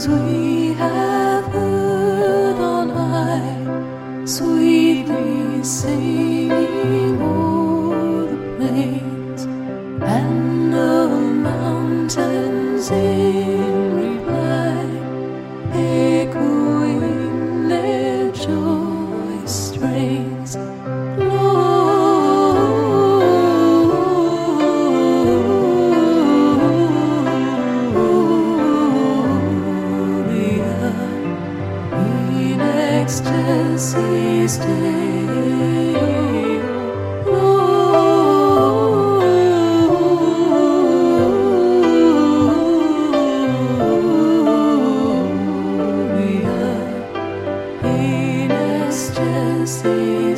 we have heard on high, sweetly singing o'er the plains and the mountains in reply, echoing their joyous strains. Ecstasy stay, Gloria, in ecstasy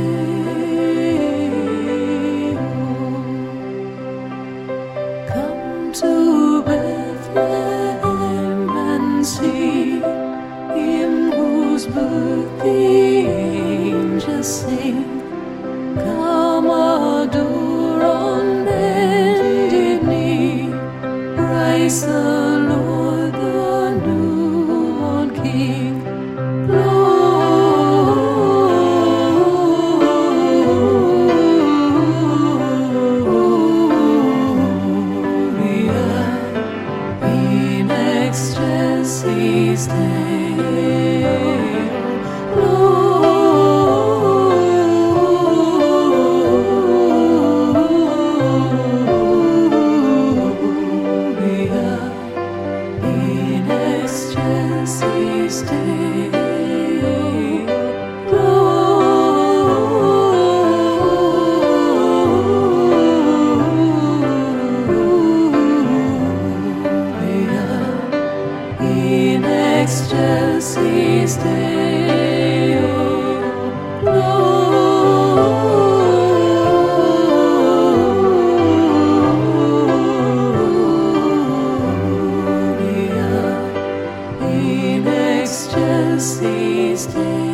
stay. Come to Bethlehem and see Him whose birth the angels sing. Come adore on bended knee Christ the Lord, the newborn King. Gloria, in ecstasy stay. In ecstasy stay. Gloria, in ecstasy stay. Gloria, in ecstasy stay.